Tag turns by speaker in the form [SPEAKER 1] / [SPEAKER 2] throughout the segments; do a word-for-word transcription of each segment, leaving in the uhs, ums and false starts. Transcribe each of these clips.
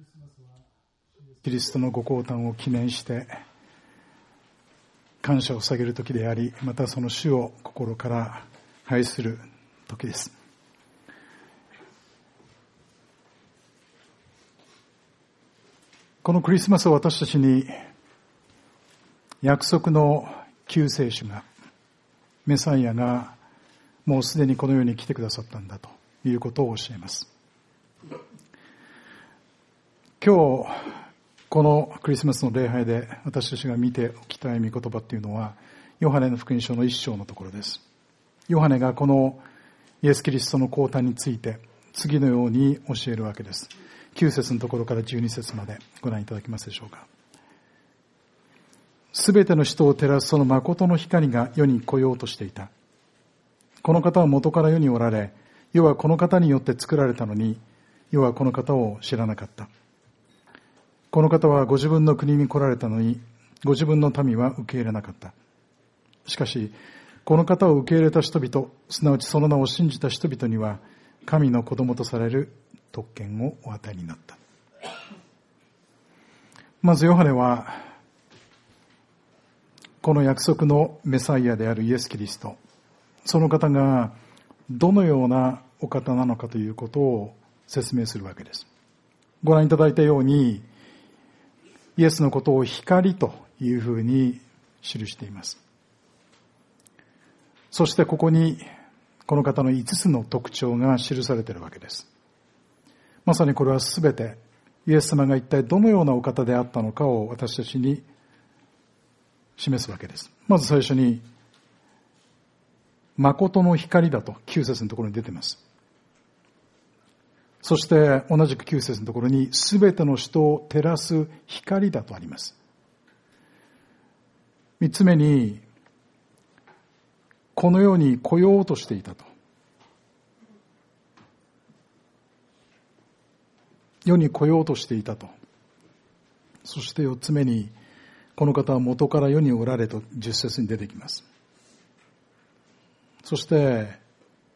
[SPEAKER 1] キリストのご降誕を記念して感謝を捧げる時であり、またその主を心から愛する時です。このクリスマスは私たちに約束の救世主が、メサイアがもうすでにこの世に来てくださったんだということを教えます。今日このクリスマスの礼拝で私たちが見ておきたい御言葉っていうのは、ヨハネの福音書の一章のところです。ヨハネがこのイエス・キリストの降誕について次のように教えるわけです。きゅう節のところからじゅうに節までご覧いただけますでしょうか。すべての人を照らすその誠の光が世に来ようとしていた。この方は元から世におられ、世はこの方によって作られたのに、世はこの方を知らなかった。この方はご自分の国に来られたのに、ご自分の民は受け入れなかった。しかし、この方を受け入れた人々、すなわちその名を信じた人々には、神の子供とされる特権をお与えになった。まずヨハネは、この約束のメサイアであるイエス・キリスト、その方がどのようなお方なのかということを説明するわけです。ご覧いただいたように、イエスのことを光というふうに記しています。そしてここにこの方のいつつの特徴が記されているわけです。まさにこれはすべてイエス様が一体どのようなお方であったのかを私たちに示すわけです。まず最初に、誠の光だときゅう節のところに出ています。そして同じくきゅう節のところに、すべての人を照らす光だとあります。三つ目に、この世に来ようとしていたと。世に来ようとしていたと。そして四つ目に、この方は元から世におられと十節に出てきます。そして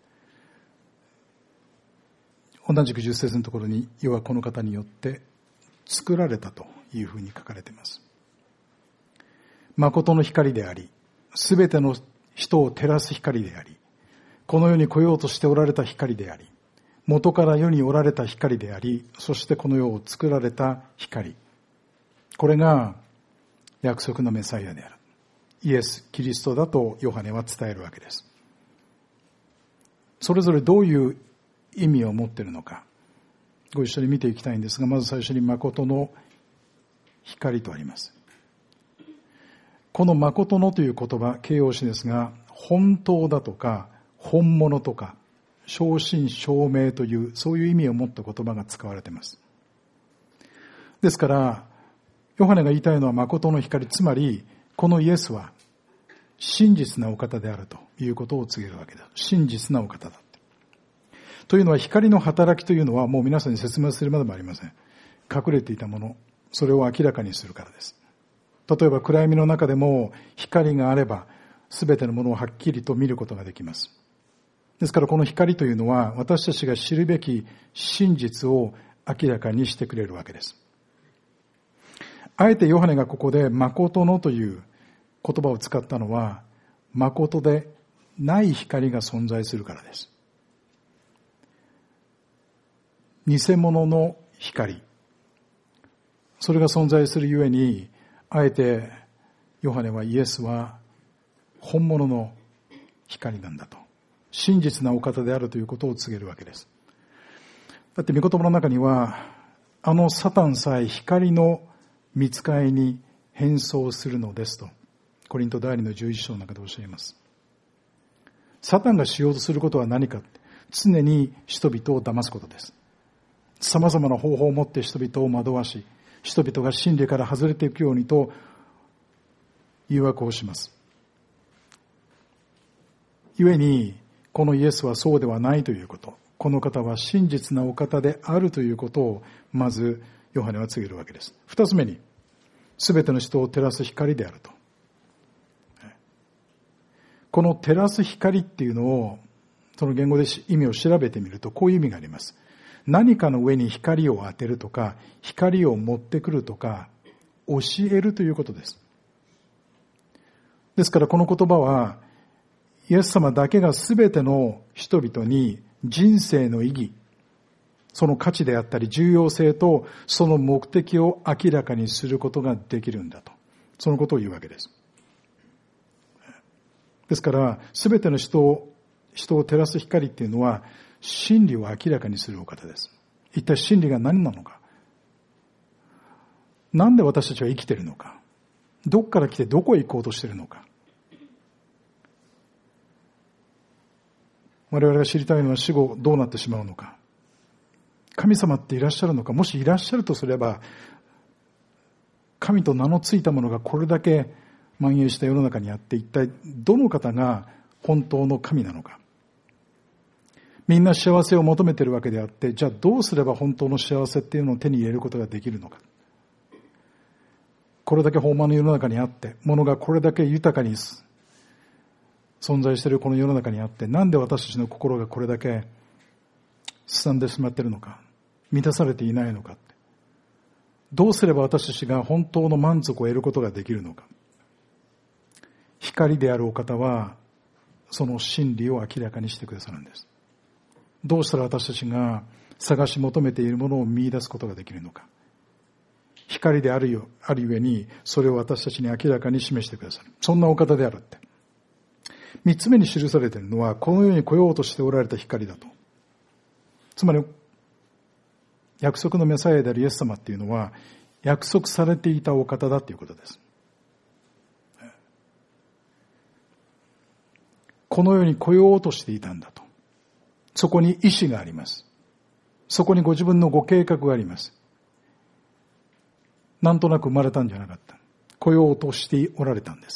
[SPEAKER 1] 同じく十節のところに、世はこの方によって作られたというふうに書かれています。誠の光であり、すべての人を照らす光であり、この世に来ようとしておられた光であり、元から世におられた光であり、そしてこの世を作られた光。これが約束のメサイアである。イエス・キリストだとヨハネは伝えるわけです。それぞれどういう意味を持っているのか、ご一緒に見ていきたいんですが、まず最初に誠の光とあります。この誠のという言葉、形容詞ですが、本当だとか本物とか正真正銘というそういう意味を持った言葉が使われています。ですからヨハネが言いたいのは誠の光、つまりこのイエスは真実なお方であるということを告げるわけだ。真実なお方だ。というのは、光の働きというのはもう皆さんに説明するまでもありません。隠れていたもの、それを明らかにするからです。例えば暗闇の中でも光があれば全てのものをはっきりと見ることができます。ですからこの光というのは私たちが知るべき真実を明らかにしてくれるわけです。あえてヨハネがここで誠のという言葉を使ったのは、誠でない光が存在するからです。偽物の光、それが存在するゆえに、あえてヨハネはイエスは本物の光なんだと、真実なお方であるということを告げるわけです。だって御言葉の中には、あのサタンさえ光の御使いに変装するのですと、コリント第二のじゅういち章の中で教えます。サタンがしようとすることは何か、常に人々を騙すことです。様々な方法を持って人々を惑わし、人々が真理から外れていくようにと誘惑をします。故にこのイエスはそうではないということ、この方は真実なお方であるということをまずヨハネは告げるわけです。二つ目に、すべての人を照らす光であると。この照らす光っていうのを、その言語で意味を調べてみるとこういう意味があります。 何かの上に光を当てるとか、光を持ってくるとか、教えるということです。ですからこの言葉は、イエス様だけがすべての人々に人生の意義、その価値であったり重要性とその目的を明らかにすることができるんだと。そのことを言うわけです。ですから、すべての人を、人を照らす光っていうのは、真理を明らかにするお方です。一体真理が何なのか。なんで私たちは生きているのか。どこから来てどこへ行こうとしているのか。我々が知りたいのは死後どうなってしまうのか。神様っていらっしゃるのか。もしいらっしゃるとすれば、神と名のついたものがこれだけ蔓延した世の中にあって、一体どの方が本当の神なのか。みんな幸せを求めているわけであって、じゃあどうすれば本当の幸せっていうのを手に入れることができるのか。これだけ豊満の世の中にあって、物がこれだけ豊かに存在しているこの世の中にあって、なんで私たちの心がこれだけすさんでしまっているのか、満たされていないのかって、どうすれば私たちが本当の満足を得ることができるのか。光であるお方はその真理を明らかにしてくださるんです。どうしたら私たちが探し求めているものを見出すことができるのか。光であるよ、あるゆえにそれを私たちに明らかに示してくださる。そんなお方であるって。三つ目に記されているのは、この世に来ようとしておられた光だと。つまり約束のメサイアであるイエス様っていうのは約束されていたお方だということです。この世に来ようとしていたんだと。そこに意志があります。そこにご自分のご計画があります。なんとなく生まれたんじゃなかった。来ようとしておられたんです。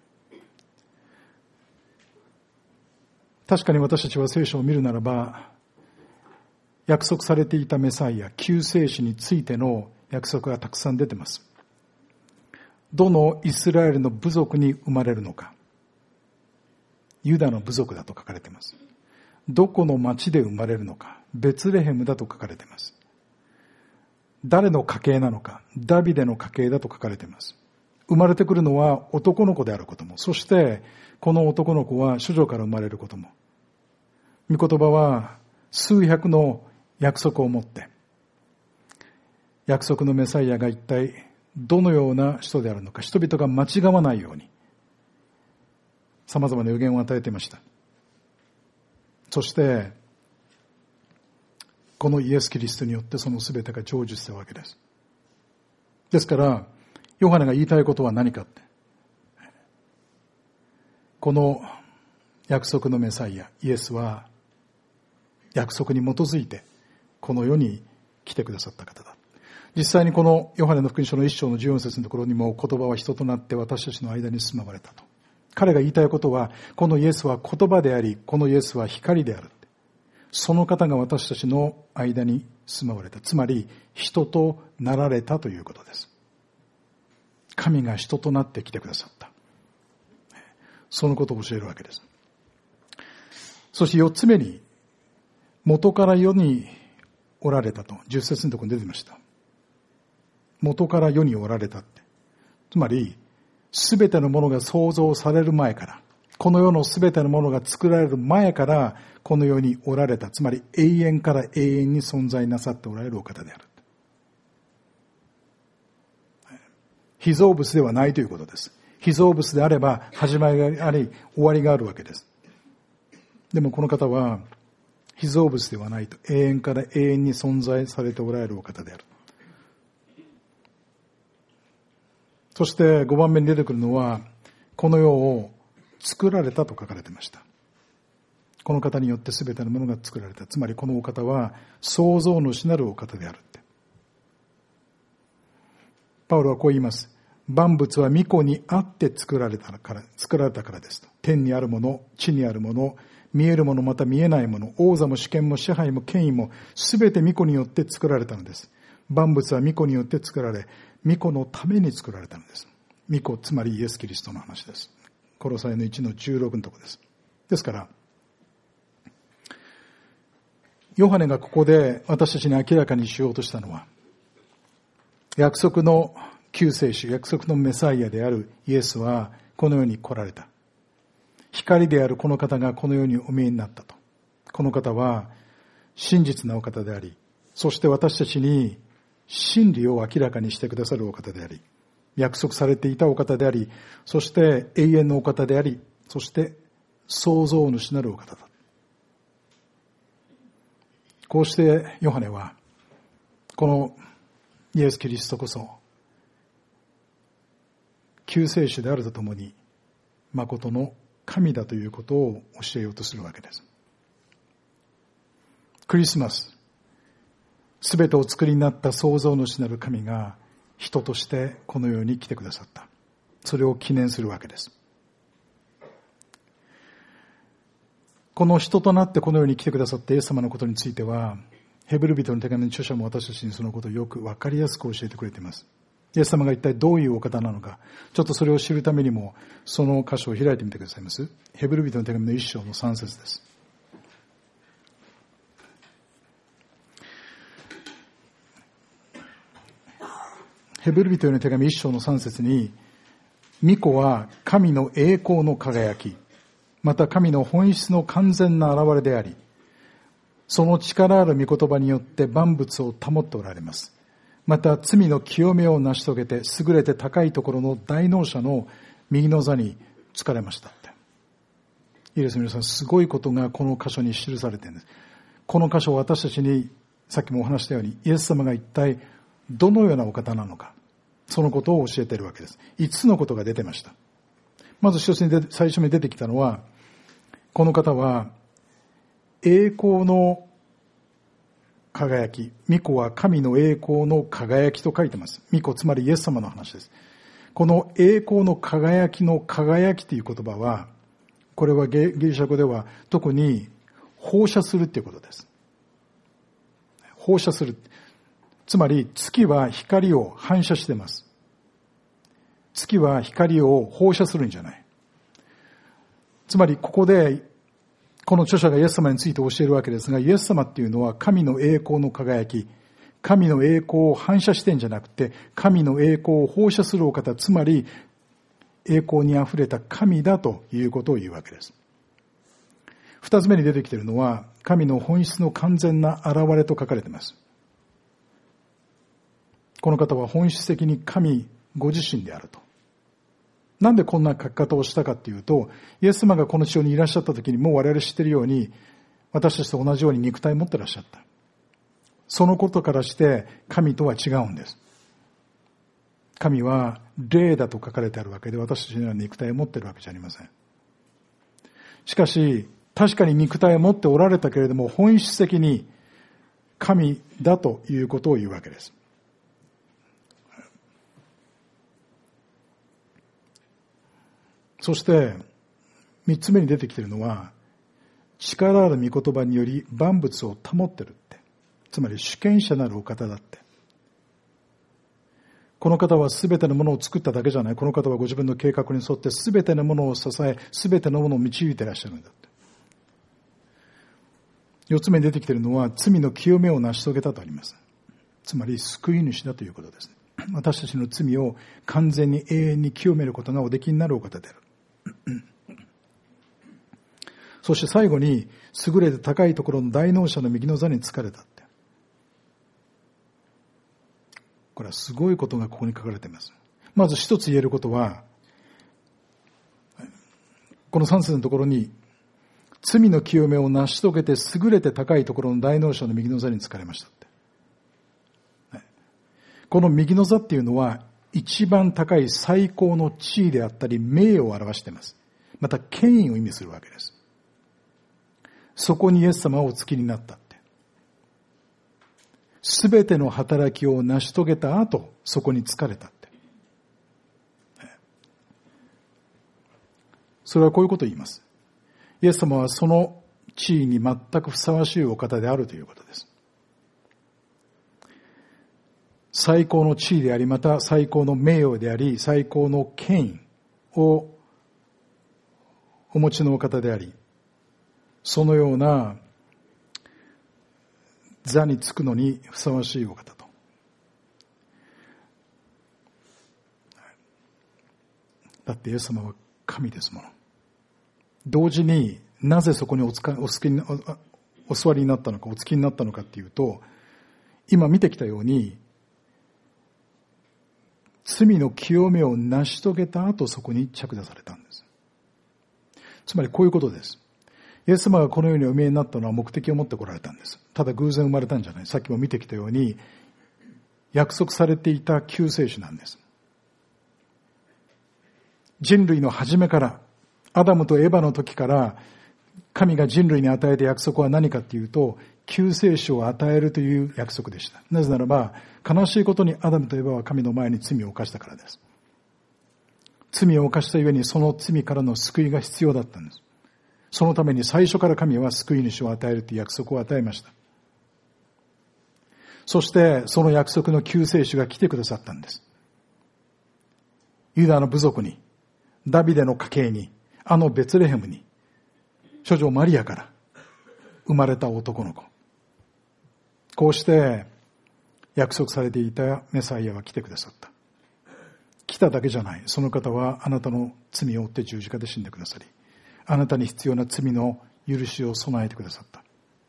[SPEAKER 1] 確かに私たちは聖書を見るならば、約束されていたメサイア、救世主についての約束がたくさん出てます。どのイスラエルの部族に生まれるのか。ユダの部族だと書かれています。どこの町で生まれるのか。ベツレヘムだと書かれています。誰の家系なのか。ダビデの家系だと書かれています。生まれてくるのは男の子であることも、そしてこの男の子は処女から生まれることも。御言葉は数百の約束を持って、約束のメサイアが一体どのような人であるのか、人々が間違わないように様々な予言を与えていました。そしてこのイエス・キリストによってその全てが成就したわけです。ですからヨハネが言いたいことは何かって、この約束のメサイアイエスは約束に基づいてこの世に来てくださった方だ。実際にこのヨハネの福音書の一章のじゅうよん節のところにも、言葉は人となって私たちの間に住まわれたと。彼が言いたいことは、このイエスは言葉であり、このイエスは光である。その方が私たちの間に住まわれた。つまり人となられたということです。神が人となって来てくださった。そのことを教えるわけです。そして四つ目に、元から世におられたと、十節のところに出てました。元から世におられたって。つまり、すべてのものが創造される前から、この世のすべてのものが作られる前から、この世におられた。つまり、永遠から永遠に存在なさっておられるお方である。被造物ではないということです。被造物であれば、始まりがあり、終わりがあるわけです。でもこの方は、被造物ではないと、永遠から永遠に存在されておられるお方である。そしてごばんめに出てくるのは、この世を作られたと書かれていました。この方によって全てのものが作られた。つまりこのお方は創造主なるお方であるって。パウロはこう言います。万物は御子にあって作られたから、作られたからですと。天にあるもの、地にあるもの、見えるものまた見えないもの、王座も主権も支配も権威も全て御子によって作られたのです。万物は御子によって作られ、御子のために作られたのです。御子、つまりイエス・キリストの話です。コロサイのいちのじゅうろくのところです。ですから、 ヨハネがここで私たちに明らかにしようとしたのは、約束の救世主、約束のメサイアであるイエスはこの世に来られた。光であるこの方がこの世にお見えになったと。この方は真実なお方であり、そして私たちに真理を明らかにしてくださるお方であり、約束されていたお方であり、そして永遠のお方であり、そして創造主なるお方だ。こうしてヨハネはこのイエス・キリストこそ救世主であるとともに誠の神だということを教えようとするわけです。クリスマス、すべてをお作りになった創造主なる神が人としてこの世に来てくださった。それを記念するわけです。この人となってこの世に来てくださったイエス様のことについては、ヘブル人の手紙の著者も私たちにそのことをよく分かりやすく教えてくれています。イエス様が一体どういうお方なのか、ちょっとそれを知るためにもその箇所を開いてみてくださいます。ヘブル人の手紙の一章の三節です。ヘブル人への手紙一章の三節に、御子は神の栄光の輝き、また神の本質の完全な現れであり、その力ある御言葉によって万物を保っておられます。また罪の清めを成し遂げて優れて高いところの大能者の右の座に就かれましたって。いいですね、皆さん。すごいことがこの箇所に記されているんです。この箇所を私たちに、さっきもお話したように、イエス様が一体どのようなお方なのか、そのことを教えているわけです。いつつのことが出てました。まず一つに出て、最初に出てきたのは、この方は栄光の輝き、御子は神の栄光の輝きと書いてます。御子、つまりイエス様の話です。この栄光の輝きの輝きという言葉は、これはギリシャ語では特に放射するということです。放射する。つまり月は光を反射しています。月は光を放射するんじゃない。つまりここでこの著者がイエス様について教えるわけですが、イエス様っていうのは神の栄光の輝き、神の栄光を反射してんじゃなくて、神の栄光を放射するお方、つまり栄光にあふれた神だということを言うわけです。二つ目に出てきているのは、神の本質の完全な現れと書かれています。この方は本質的に神ご自身であると。なんでこんな書き方をしたかっていうと、イエス様がこの地上にいらっしゃった時にもう我々知っているように、私たちと同じように肉体を持ってらっしゃった。そのことからして神とは違うんです。神は霊だと書かれてあるわけで、私たちには肉体を持っているわけじゃありません。しかし、確かに肉体を持っておられたけれども、本質的に神だということを言うわけです。そして三つ目に出てきているのは、力ある御言葉により万物を保ってるって、つまり主権者なるお方だって。この方は全てのものを作っただけじゃない。この方はご自分の計画に沿って全てのものを支え、全てのものを導いていらっしゃるんだって。四つ目に出てきているのは、罪の清めを成し遂げたとあります。つまり救い主だということです。私たちの罪を完全に永遠に清めることがおできになるお方である。そして最後に、優れて高いところの大能者の右の座に就かれたって。これはすごいことがここに書かれています。まず一つ言えることは、この三節のところに、罪の清めを成し遂げて優れて高いところの大能者の右の座に就かれましたって。この右の座っていうのは、一番高い最高の地位であったり、名誉を表しています。また、権威を意味するわけです。そこにイエス様はお付きになったって。すべての働きを成し遂げた後、そこに疲れたって。それはこういうことを言います。イエス様はその地位に全くふさわしいお方であるということです。最高の地位であり、また最高の名誉であり、最高の権威をお持ちのお方であり、そのような座につくのにふさわしいお方と。だってイエス様は神ですもの。同時になぜそこにおつかおつきにおお座りになったのか、お付きになったのかっていうと、今見てきたように罪の清めを成し遂げた後、そこに着座されたんです。つまりこういうことです。イエス様がこの世にお見えになったのは目的を持って来られたんです。ただ偶然生まれたんじゃない。さっきも見てきたように約束されていた救世主なんです。人類の初めから、アダムとエバの時から神が人類に与えた約束は何かっていうと、救世主を与えるという約束でした。なぜならば、悲しいことにアダムとエバは神の前に罪を犯したからです。罪を犯したゆえにその罪からの救いが必要だったんです。そのために最初から神は救い主を与えるという約束を与えました。そしてその約束の救世主が来てくださったんです。ユダの部族に、ダビデの家系に、あのベツレヘムに、処女マリアから生まれた男の子。こうして約束されていたメサイアは来てくださった。来ただけじゃない。その方はあなたの罪を負って十字架で死んでくださり、あなたに必要な罪の許しを備えてくださった。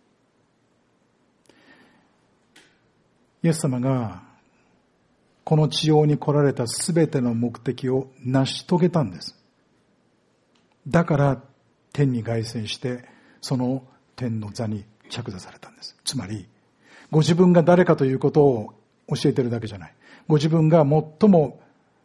[SPEAKER 1] イエス様がこの地上に来られたすべての目的を成し遂げたんです。だから天に凱旋してその天の座に着座されたんです。つまりご自分が誰かということを教えているだけじゃない。ご自分が最も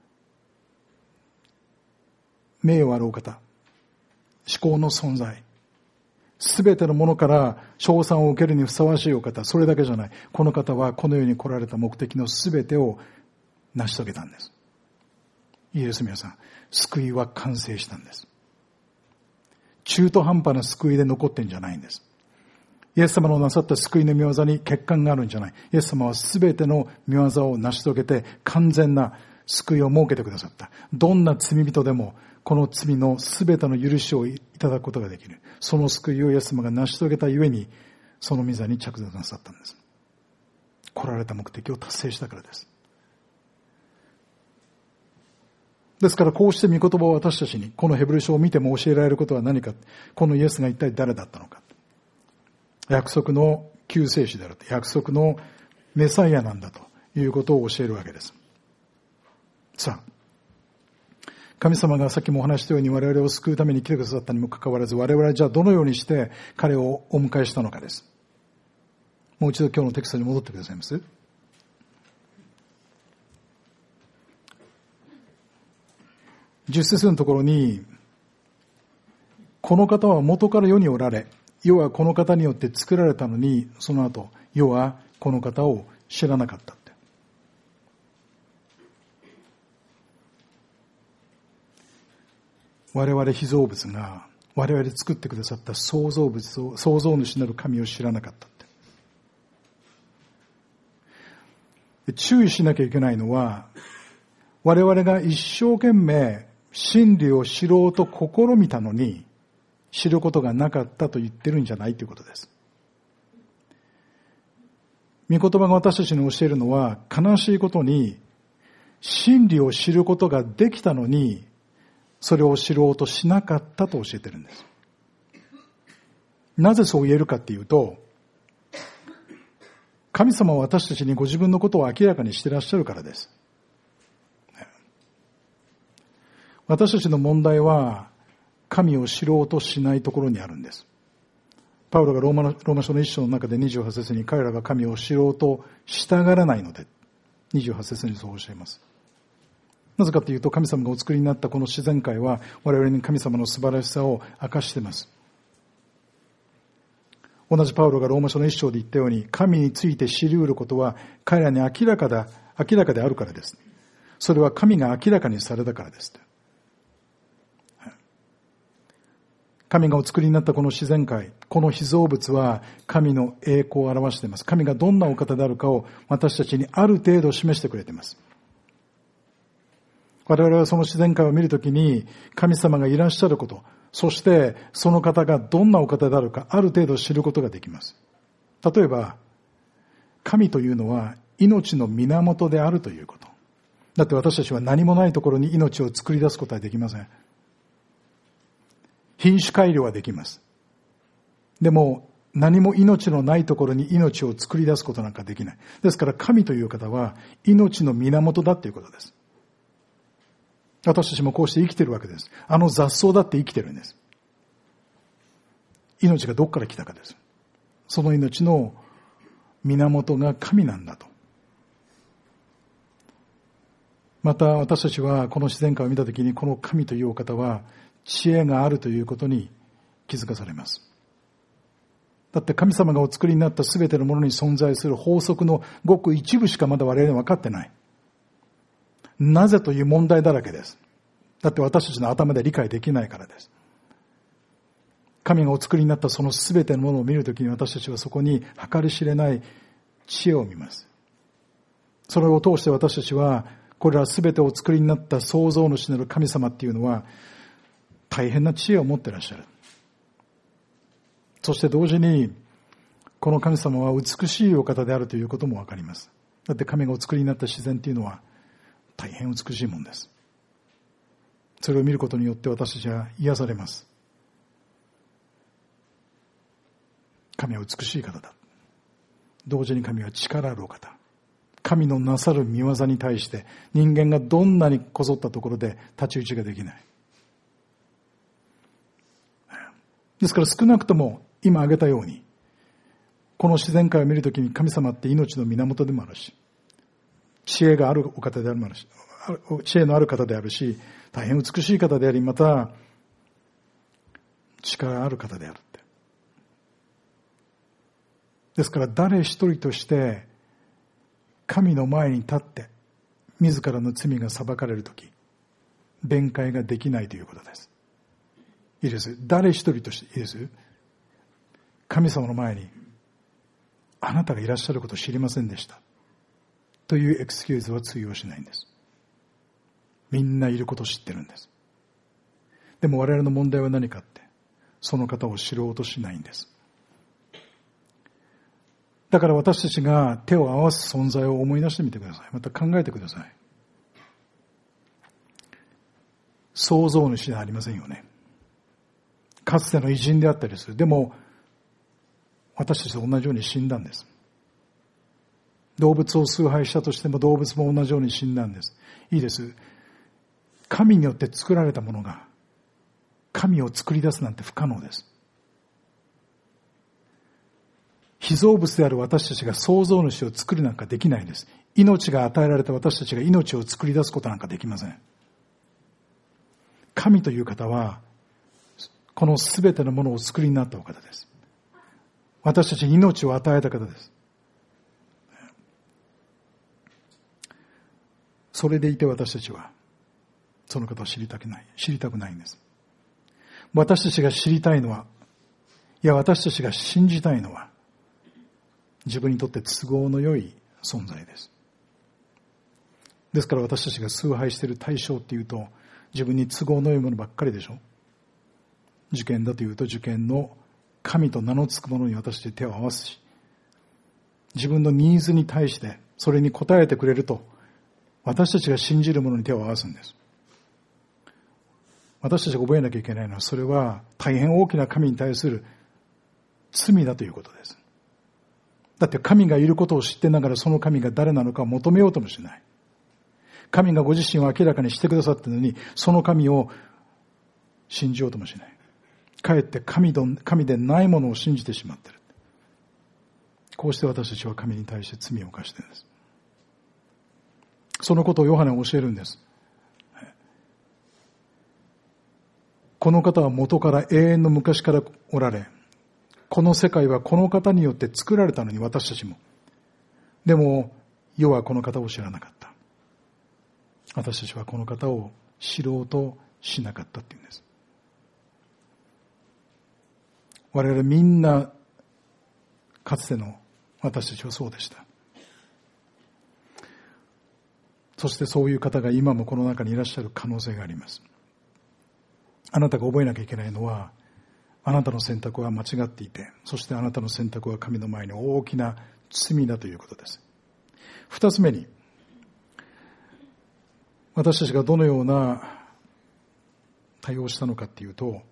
[SPEAKER 1] 名誉あるお方、至高の存在、すべてのものから称賛を受けるにふさわしいお方、それだけじゃない。この方はこの世に来られた目的のすべてを成し遂げたんです。いいです皆さん。救いは完成したんです。中途半端な救いで残ってんじゃないんです。イエス様のなさった救いの御業に欠陥があるんじゃない。イエス様はすべての御業を成し遂げて完全な救いを設けてくださった。どんな罪人でもこの罪のすべての許しをいただくことができる。その救いをイエス様が成し遂げたゆえに、その御座に着座なさったんです。来られた目的を達成したからです。ですからこうして御言葉を私たちに、このヘブル書を見ても教えられることは何か。このイエスが一体誰だったのか。約束の救世主であると。約束のメサイアなんだということを教えるわけです。さあ。神様がさっきもお話したように我々を救うために来てくださったにもかかわらず、我々はじゃあどのようにして彼をお迎えしたのかです。もう一度今日のテキストに戻ってくださいます。じゅっ節のところに、この方は元から世におられ、世はこの方によって作られたのに、その後、世はこの方を知らなかった。我々被造物が我々で作ってくださった創造物を、創造主なる神を知らなかったって。注意しなきゃいけないのは、我々が一生懸命真理を知ろうと試みたのに知ることがなかったと言ってるんじゃないということです。御言葉が私たちに教えるのは、悲しいことに真理を知ることができたのにそれを知ろうとしなかったと教えてるんです。なぜそう言えるかっていうと、神様は私たちにご自分のことを明らかにしていらっしゃるからです。私たちの問題は神を知ろうとしないところにあるんです。パウロがローマの、ローマ書の一章の中でにじゅうはち節に、彼らが神を知ろうとしたがらないので、にじゅうはち節にそう教えます。なぜかというと、神様がお作りになったこの自然界は我々に神様の素晴らしさを明かしています。同じパウロがローマ書の一章で言ったように、神について知り得ることは彼らに明らかだ、明らかであるからです。それは神が明らかにされたからです。神がお作りになったこの自然界、この被造物は神の栄光を表しています。神がどんなお方であるかを私たちにある程度示してくれています。我々はその自然界を見るときに神様がいらっしゃること、そしてその方がどんなお方であるかある程度知ることができます。例えば神というのは命の源であるということ。だって私たちは何もないところに命を作り出すことはできません。品種改良はできます。でも何も命のないところに命を作り出すことなんかできない。ですから神という方は命の源だということです。私たちもこうして生きているわけです。あの雑草だって生きてるんです。命がどこから来たかです。その命の源が神なんだと。また私たちはこの自然界を見たときに、この神というお方は知恵があるということに気づかされます。だって神様がお作りになったすべてのものに存在する法則のごく一部しかまだ我々は分かってない。なぜという問題だらけです。だって私たちの頭で理解できないからです。神がお作りになったそのすべてのものを見るときに、私たちはそこに計り知れない知恵を見ます。それを通して私たちは、これらすべてをお作りになった創造主なる神様っていうのは大変な知恵を持っていらっしゃる。そして同時にこの神様は美しいお方であるということもわかります。だって神がお作りになった自然っていうのは大変美しいものです。それを見ることによって私たちは癒されます。神は美しい方だ。同時に神は力あるお方。神のなさる御業に対して人間がどんなにこぞったところで太刀打ちができない。ですから少なくとも今挙げたように、この自然界を見るときに神様って命の源でもあるし、知恵があるお方であるし、知恵のある方であるし、大変美しい方であり、また力ある方であるって。ですから誰一人として神の前に立って自らの罪が裁かれるとき、弁解ができないということです。いいです。誰一人としていいです。神様の前にあなたがいらっしゃることを知りませんでしたというエクスキューズは通用しないんです。みんないることを知ってるんです。でも我々の問題は何かって、その方を知ろうとしないんです。だから私たちが手を合わす存在を思い出してみてください。また考えてください。創造主ではありませんよね。かつての偉人であったりする。でも私たちと同じように死んだんです。動物を崇拝したとしても動物も同じように死んだんです。いいです。神によって作られたものが神を作り出すなんて不可能です。被造物である私たちが創造主を作るなんかできないんです。命が与えられた私たちが命を作り出すことなんかできません。神という方はこのすべてのものを作りになったお方です。私たちに命を与えた方です。それでいて私たちはその方を知りたくない、知りたくないんです。私たちが知りたいのは、いや私たちが信じたいのは、自分にとって都合の良い存在です。ですから私たちが崇拝している対象っていうと、自分に都合の良いものばっかりでしょ。受験だというと受験の神と名の付くものに私たち手を合わすし、自分のニーズに対してそれに応えてくれると私たちが信じるものに手を合わすんです。私たちが覚えなきゃいけないのは、それは大変大きな神に対する罪だということです。だって神がいることを知ってながらその神が誰なのかを求めようともしない。神がご自身を明らかにしてくださったのに、その神を信じようともしない。かえって神と、神でないものを信じてしまっている。こうして私たちは神に対して罪を犯しているんです。そのことをヨハネは教えるんです。この方は元から永遠の昔からおられ、この世界はこの方によって作られたのに、私たちも。でも世はこの方を知らなかった。私たちはこの方を知ろうとしなかったっていうんです。我々みんなかつての私たちはそうでした。そしてそういう方が今もこの中にいらっしゃる可能性があります。あなたが覚えなきゃいけないのは、あなたの選択は間違っていて、そしてあなたの選択は神の前に大きな罪だということです。二つ目に、私たちがどのような対応をしたのかっていうと、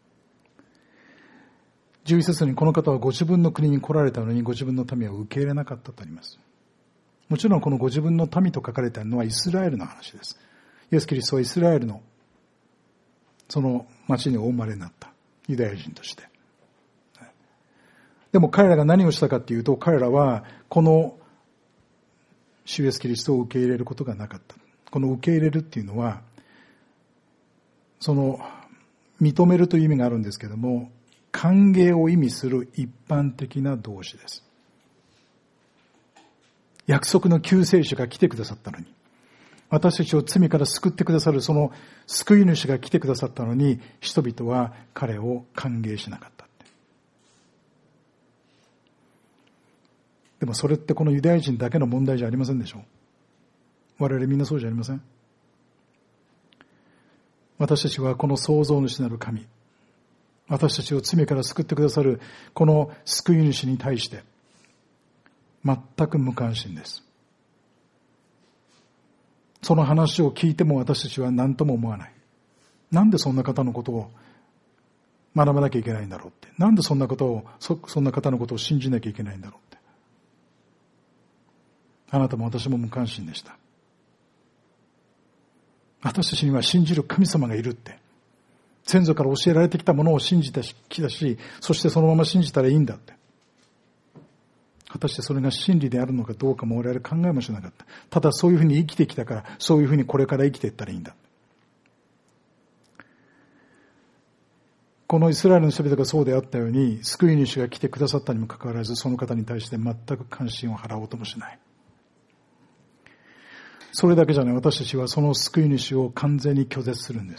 [SPEAKER 1] じゅういち節にこの方はご自分の国に来られたのにご自分の民を受け入れなかったとあります。もちろんこのご自分の民と書かれているのはイスラエルの話です。イエス・キリストはイスラエルのその町にお生まれになったユダヤ人として。でも彼らが何をしたかっていうと、彼らはこの主イエス・キリストを受け入れることがなかった。この受け入れるっていうのは、その認めるという意味があるんですけども、歓迎を意味する一般的な動詞です。約束の救世主が来てくださったのに、私たちを罪から救ってくださるその救い主が来てくださったのに、人々は彼を歓迎しなかったって。でもそれってこのユダヤ人だけの問題じゃありませんでしょう。我々みんなそうじゃありません。私たちはこの創造主なる神、私たちを罪から救ってくださるこの救い主に対して全く無関心です。その話を聞いても私たちは何とも思わない。なんでそんな方のことを学ばなきゃいけないんだろうって。なんでそんなことを、そ、そんな方のことを信じなきゃいけないんだろうって。あなたも私も無関心でした。私たちには信じる神様がいるって。先祖から教えられてきたものを信じてきたし、そしてそのまま信じたらいいんだって。果たしてそれが真理であるのかどうかも我々考えもしなかった。ただそういうふうに生きてきたから、そういうふうにこれから生きていったらいいんだ。このイスラエルの人々がそうであったように、救い主が来てくださったにもかかわらず、その方に対して全く関心を払おうともしない。それだけじゃない、私たちはその救い主を完全に拒絶するんです。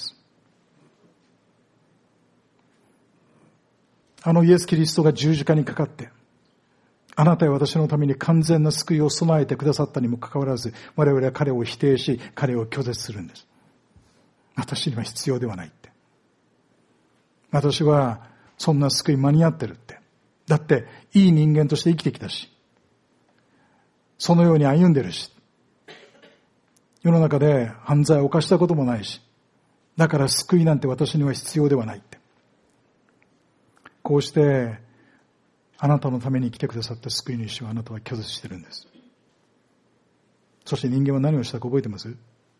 [SPEAKER 1] あのイエス・キリストが十字架にかかって、あなたや私のために完全な救いを備えてくださったにもかかわらず、我々は彼を否定し、彼を拒絶するんです。私には必要ではないって。私はそんな救い間に合ってるって。だって、いい人間として生きてきたし、そのように歩んでるし、世の中で犯罪を犯したこともないし、だから救いなんて私には必要ではないって。こうして、あなたのために来てくださった救い主をあなたは拒絶してるんです。そして人間は何をしたか覚えてます？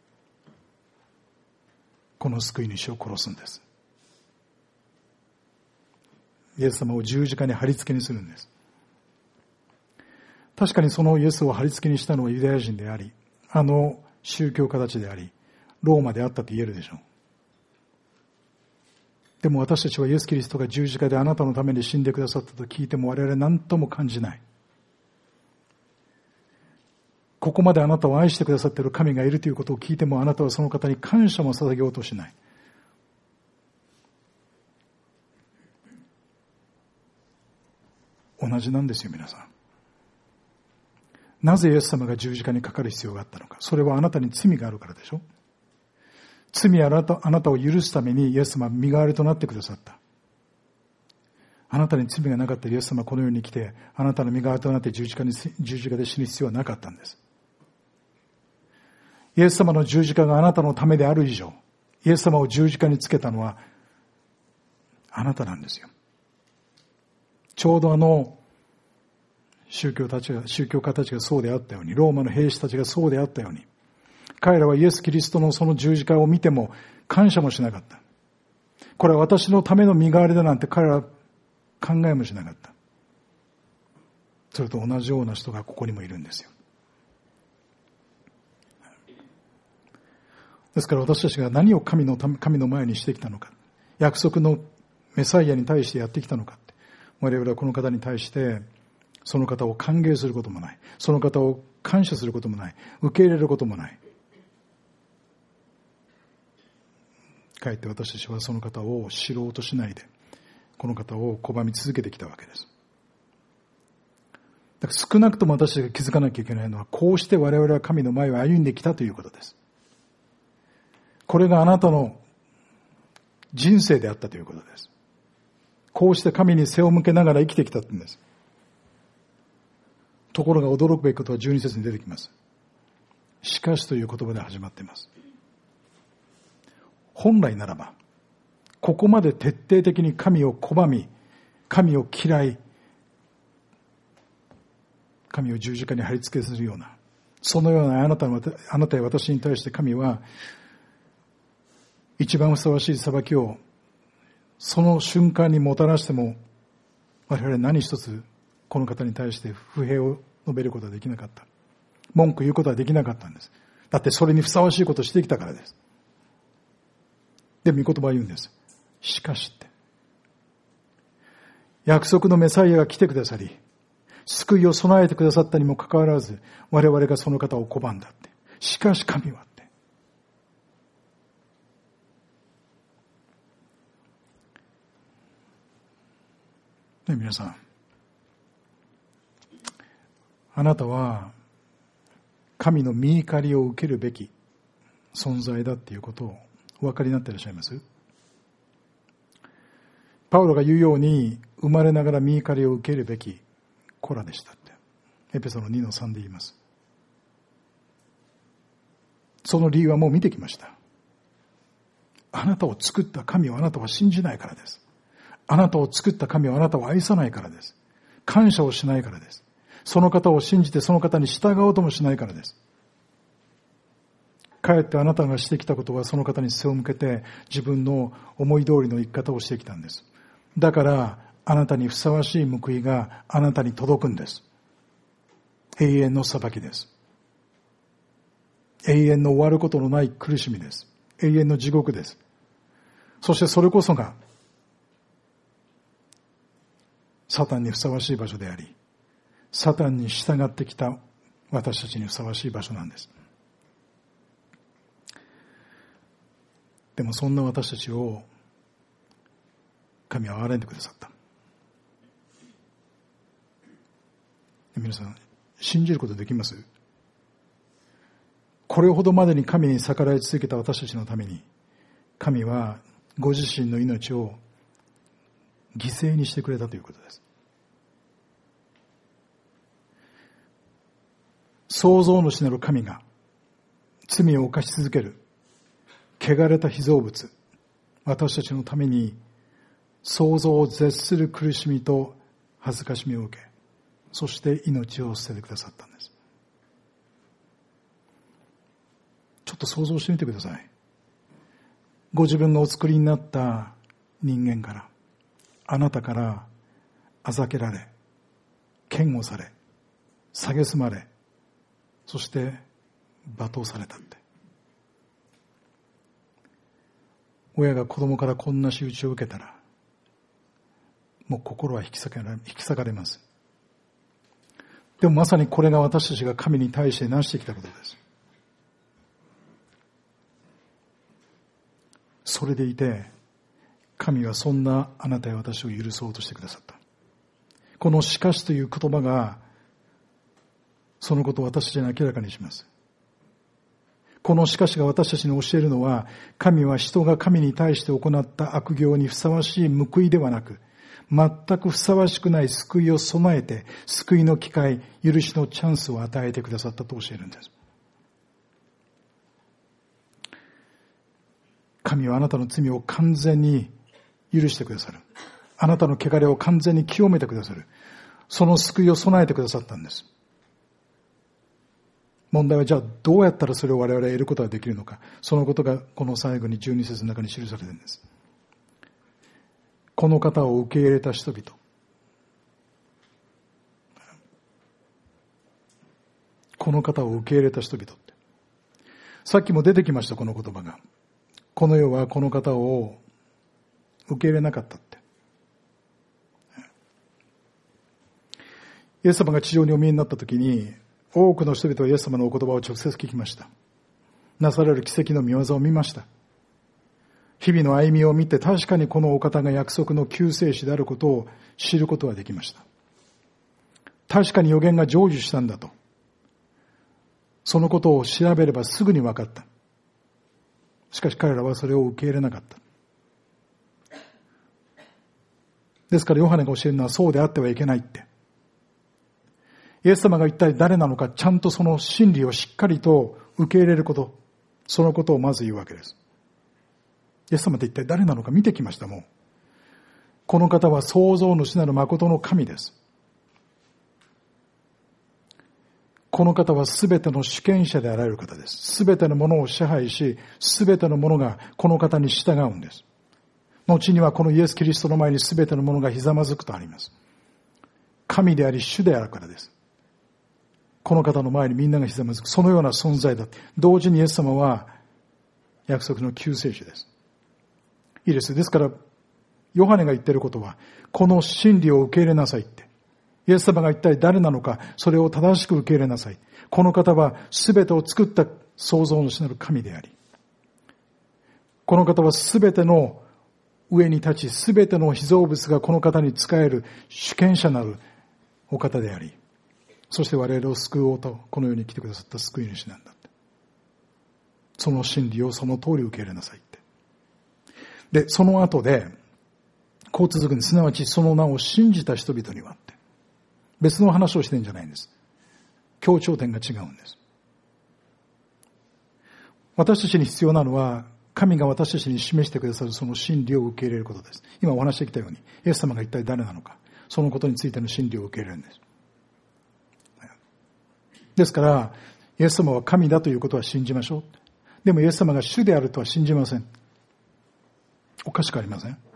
[SPEAKER 1] この救い主を殺すんです。イエス様を十字架に貼り付けにするんです。確かにそのイエスを貼り付けにしたのはユダヤ人であり、あの宗教家たちであり、ローマであったと言えるでしょう。でも私たちはイエス・キリストが十字架であなたのために死んでくださったと聞いても我々何とも感じない。ここまであなたを愛してくださっている神がいるということを聞いてもあなたはその方に感謝も捧げようとしない。同じなんですよ、皆さん。なぜイエス様が十字架にかかる必要があったのか。それはあなたに罪があるからでしょ。罪あなた、あなたを許すためにイエス様は身代わりとなってくださった。あなたに罪がなかったらイエス様はこの世に来て、あなたの身代わりとなって十字架に、十字架で死ぬ必要はなかったんです。イエス様の十字架があなたのためである以上、イエス様を十字架につけたのはあなたなんですよ。ちょうどあの宗教たちが、宗教家たちがそうであったように、ローマの兵士たちがそうであったように、彼らはイエス・キリストのその十字架を見ても感謝もしなかった。これは私のための身代わりだなんて彼らは考えもしなかった。それと同じような人がここにもいるんですよ。ですから私たちが何を神のため、神の前にしてきたのか、約束のメサイアに対してやってきたのかって、我々はこの方に対してその方を歓迎することもない、その方を感謝することもない、受け入れることもない。かえって私たちはその方を知ろうとしないで、この方を拒み続けてきたわけです。だから少なくとも私たちが気づかなきゃいけないのは、こうして我々は神の前を歩んできたということです。これがあなたの人生であったということです。こうして神に背を向けながら生きてきたんです。 ところが驚くべきことはじゅうに節に出てきます。しかしという言葉で始まっています。本来ならば、ここまで徹底的に神を拒み、神を嫌い、神を十字架に貼り付けするような、そのようなあなたの、あなたや私に対して神は、一番ふさわしい裁きを、その瞬間にもたらしても、我々何一つこの方に対して不平を述べることはできなかった。文句言うことはできなかったんです。だってそれにふさわしいことをしてきたからです。で、御言葉は言うんです。しかしって。約束のメサイアが来てくださり、救いを備えてくださったにもかかわらず、我々がその方を拒んだって。しかし神はって。ね、皆さん。あなたは、神の御怒りを受けるべき存在だっていうことをお分かりになっていらっしゃいます？パウロが言うように、生まれながら御怒りを受けるべき子らでしたって。エペソのにのさんで言います。その理由はもう見てきました。あなたを作った神をあなたは信じないからです。あなたを作った神をあなたを愛さないからです。感謝をしないからです。その方を信じてその方に従おうともしないからです。かえってあなたがしてきたことはその方に背を向けて自分の思い通りの生き方をしてきたんです。だからあなたにふさわしい報いがあなたに届くんです。永遠の裁きです。永遠の終わることのない苦しみです。永遠の地獄です。そしてそれこそがサタンにふさわしい場所であり、サタンに従ってきた私たちにふさわしい場所なんです。でもそんな私たちを神は憐れんでくださった。皆さん、信じることできます？これほどまでに神に逆らい続けた私たちのために、神はご自身の命を犠牲にしてくれたということです。創造主なる神が罪を犯し続ける汚れた被造物、私たちのために想像を絶する苦しみと恥ずかしみを受け、そして命を捨ててくださったんです。ちょっと想像してみてください。ご自分がお作りになった人間から、あなたからあざけられ、嫌悪され、蔑まれ、そして罵倒されたって。親が子供からこんな仕打ちを受けたら、もう心は引き裂かれ、引き裂かれます。でもまさにこれが私たちが神に対して成してきたことです。それでいて、神はそんなあなたや私を許そうとしてくださった。このしかしという言葉が、そのことを私たちに明らかにします。このしかしが私たちに教えるのは、神は人が神に対して行った悪行にふさわしい報いではなく、全くふさわしくない救いを備えて、救いの機会、許しのチャンスを与えてくださったと教えるんです。神はあなたの罪を完全に許してくださる。あなたの汚れを完全に清めてくださる。その救いを備えてくださったんです。問題はじゃあどうやったらそれを我々は得ることができるのか。そのことがこの最後にじゅうに節の中に記されているんです。この方を受け入れた人々。この方を受け入れた人々って。さっきも出てきました、この言葉が。この世はこの方を受け入れなかったって。イエス様が地上にお見えになったときに、多くの人々はイエス様のお言葉を直接聞きました。なされる奇跡の御業を見ました。日々の歩みを見て確かにこのお方が約束の救世主であることを知ることができました。確かに予言が成就したんだと。そのことを調べればすぐに分かった。しかし彼らはそれを受け入れなかった。ですからヨハネが教えるのはそうであってはいけないって。 イエス様が一体誰なのか、ちゃんとその真理をしっかりと受け入れること、そのことをまず言うわけです。イエス様って一体誰なのか見てきました。もうこの方は創造主なる誠の神です。この方はすべての主権者であられる方です。すべてのものを支配し、すべてのものがこの方に従うんです。後にはこのイエス・キリストの前にすべてのものがひざまずくとあります。神であり主であるからです。この方の前にみんながひざまずく、そのような存在だ。同時にイエス様は約束の救世主です。いいです。ですからヨハネが言っていることは、この真理を受け入れなさいって。イエス様が一体誰なのか、それを正しく受け入れなさい。この方は全てを作った創造主なる神であり、この方は全ての上に立ち、全ての被造物がこの方に仕える主権者なるお方であり、そして我々を救おうとこの世に来てくださった救い主なんだって。その真理をその通り受け入れなさいって。で、その後でこう続くんです。すなわちその名を信じた人々にはって。別の話をしてるんじゃないんです。強調点が違うんです。私たちに必要なのは、神が私たちに示してくださるその真理を受け入れることです。今お話してきたように、イエス様が一体誰なのか、そのことについての真理を受け入れるんです。ですから、イエス様は神だということは信じましょう。でもイエス様が主であるとは信じません。おかしくありません？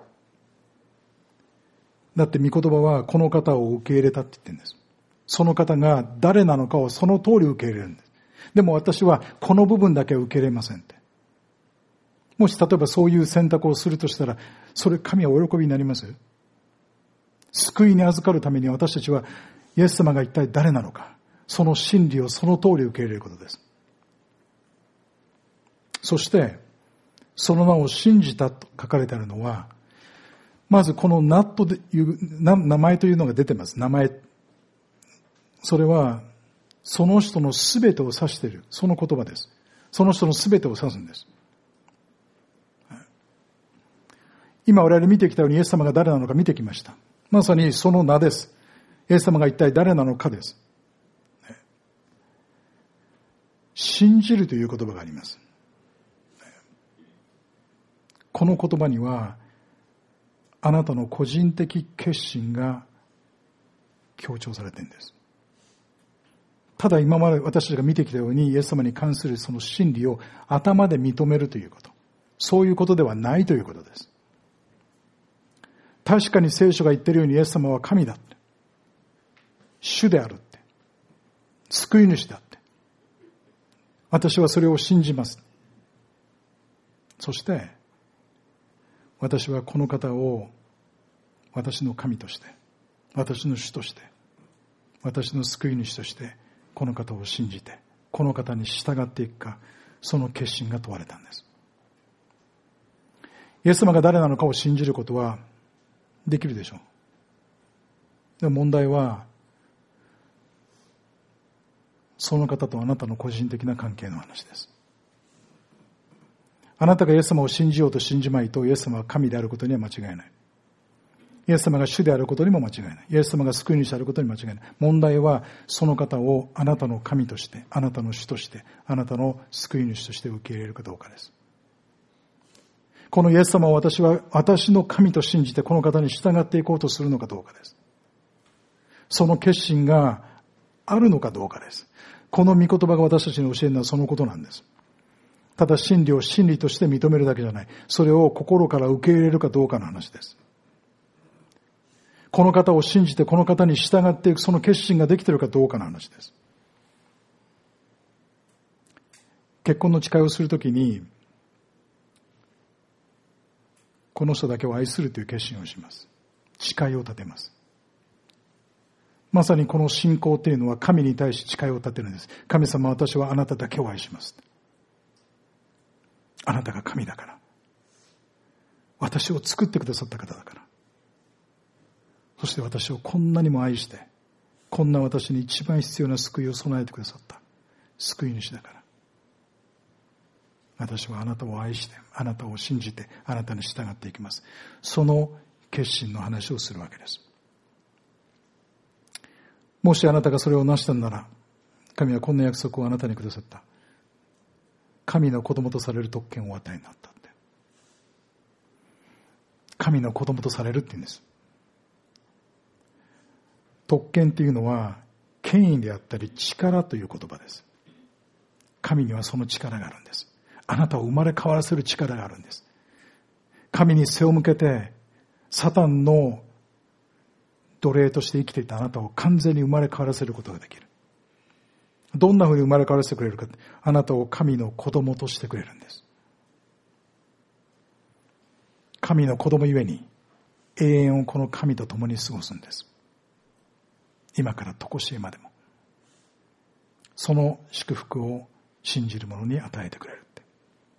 [SPEAKER 1] だって御言葉はこの方を受け入れたって言ってるんです。その方が誰なのかをその通り受け入れるんです。でも私はこの部分だけは受け入れませんって。もし例えばそういう選択をするとしたら、それ神はお喜びになりますよ。救いに預かるために私たちはイエス様が一体誰なのか、その真理をその通り受け入れることです。そしてその名を信じたと書かれてあるのは、まずこのナットという名前というのが出てます。名前。それはその人のすべてを指している、その言葉です。その人のすべてを指すんです。今我々見てきたようにイエス様が誰なのか見てきました。まさにその名です。イエス様が一体誰なのかです。信じるという言葉があります。この言葉にはあなたの個人的決心が強調されているんです。ただ今まで私たちが見てきたようにイエス様に関するその真理を頭で認めるということ、そういうことではないということです。確かに聖書が言っているようにイエス様は神だって、主であるって、救い主だって、私はそれを信じます。そして私はこの方を私の神として、私の主として、私の救い主としてこの方を信じて、この方に従っていくか、その決心が問われたんです。イエス様が誰なのかを信じることはできるでしょう。でも問題はその方とあなたの個人的な関係の話です。あなたがイエス様を信じようと信じまいと、イエス様は神であることには間違いない。イエス様が主であることにも間違いない。イエス様が救い主であることに間違いない。問題はその方をあなたの神として、あなたの主として、あなたの救い主として受け入れるかどうかです。このイエス様を私は私の神と信じてこの方に従っていこうとするのかどうかです。その決心があるのかどうかです。この御言葉が私たちに教えるのはそのことなんです。ただ真理を真理として認めるだけじゃない。それを心から受け入れるかどうかの話です。この方を信じてこの方に従っていくその決心ができているかどうかの話です。結婚の誓いをするときに、この人だけを愛するという決心をします。誓いを立てます。まさにこの信仰というのは神に対し誓いを立てるんです。神様、私はあなただけを愛します。あなたが神だから。私を作ってくださった方だから。そして私をこんなにも愛して、こんな私に一番必要な救いを備えてくださった救い主だから。私はあなたを愛して、あなたを信じて、あなたに従っていきます。その決心の話をするわけです。 もしあなたがそれを成したんなら、神はこんな約束をあなたにくださった。神の子供とされる特権をお与えになったって。神の子供とされるって言うんです。特権っていうのは権威であったり力という言葉です。神にはその力があるんです。あなたを生まれ変わらせる力があるんです。神に背を向けてサタンの奴隷として生きていたあなたを完全に生まれ変わらせることができる。どんなふうに生まれ変わらせてくれるか。あなたを神の子供としてくれるんです。神の子供ゆえに永遠をこの神と共に過ごすんです。今から常しえまでも。その祝福を信じる者に与えてくれるって。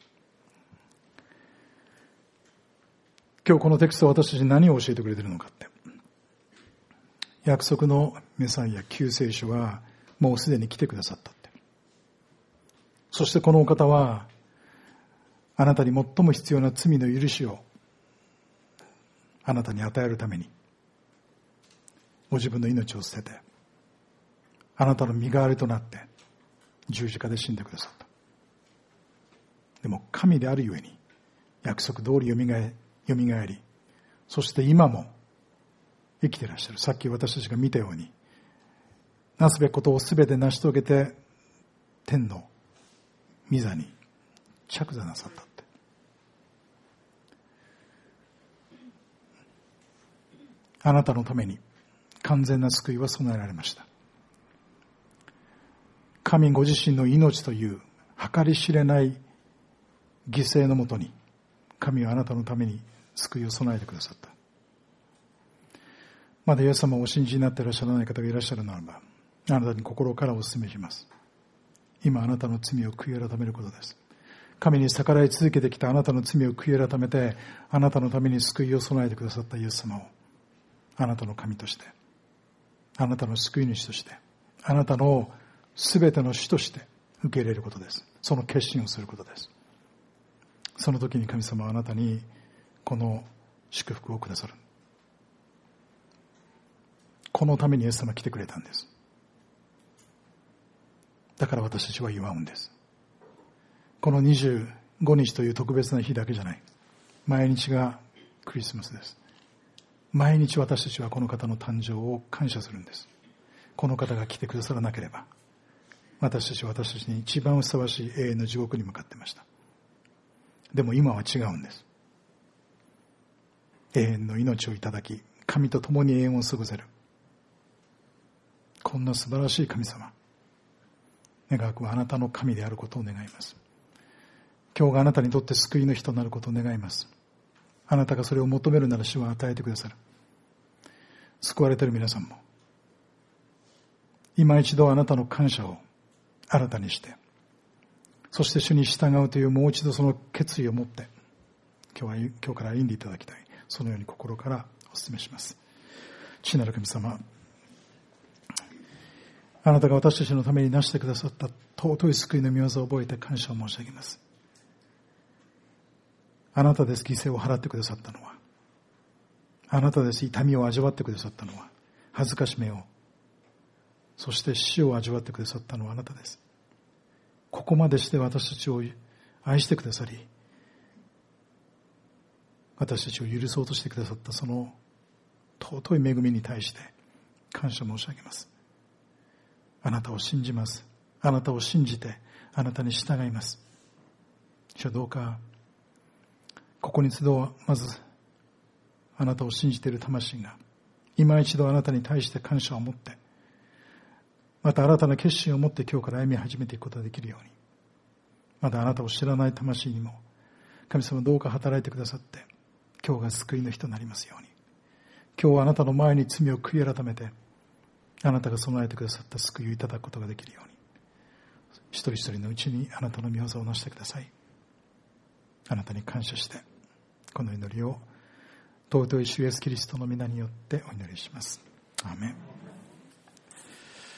[SPEAKER 1] 今日このテキストは私たちに何を教えてくれているのかって。約束のメサイア救世主はもうすでに来てくださったって。そしてこのお方はあなたに最も必要な罪の許しをあなたに与えるためにご自分の命を捨ててあなたの身代わりとなって十字架で死んでくださった。でも神であるゆえに約束通りよみがえ、よみがえり、そして今も生きていらっしゃる。さっき私たちが見たようになすべきことをすべて成し遂げて天の御座に着座なさったって。あなたのために完全な救いは備えられました。神ご自身の命という計り知れない犠牲のもとに神はあなたのために救いを備えてくださった。まだイエス様をお信じになっていらっしゃらない方がいらっしゃるならば、あなたに心からお勧めします。今あなたの罪を悔い改めることです。神に逆らい続けてきたあなたの罪を悔い改めて、あなたのために救いを備えてくださったイエス様をあなたの神として、あなたの救い主として、あなたのすべての主として受け入れることです。その決心をすることです。その時に神様はあなたにこの祝福をくださる。このためにイエス様は来てくれたんです。だから私たちは祝うんです。このにじゅうごにちという特別な日だけじゃない。毎日がクリスマスです。毎日私たちはこの方の誕生を感謝するんです。この方が来てくださらなければ、私たちは私たちに一番ふさわしい永遠の地獄に向かっていました。でも今は違うんです。永遠の命をいただき、神と共に永遠を過ごせる。こんな素晴らしい神様。願わくはあなたの神であることを願います。今日があなたにとって救いの日となることを願います。あなたがそれを求めるなら主は与えてくださる。救われている皆さんも、今一度あなたの感謝を新たにして、そして主に従うというもう一度その決意を持って、今日は今日から歩んでいただきたい。そのように心からお勧めします。父なる神様、あなたが私たちのためになしてくださった尊い救いの御業を覚えて感謝を申し上げます。あなたです犠牲を払ってくださったのは、あなたです痛みを味わってくださったのは、恥ずかしめを、そして死を味わってくださったのはあなたです。ここまでして私たちを愛してくださり、私たちを許そうとしてくださったその尊い恵みに対して感謝申し上げます。あなたを信じます。あなたを信じてあなたに従います。主はどうかここに集うまずあなたを信じている魂が今一度あなたに対して感謝を持って、また新たな決心を持って今日から歩み始めていくことができるように、まだあなたを知らない魂にも神様どうか働いてくださって、今日が救いの日となりますように。今日はあなたの前に罪を悔い改めて、あなたが備えてくださった救いをいただくことができるように、一人一人のうちにあなたの御業をなしてください。あなたに感謝してこの祈りを尊い主イエスキリストの皆によってお祈りします。アーメン。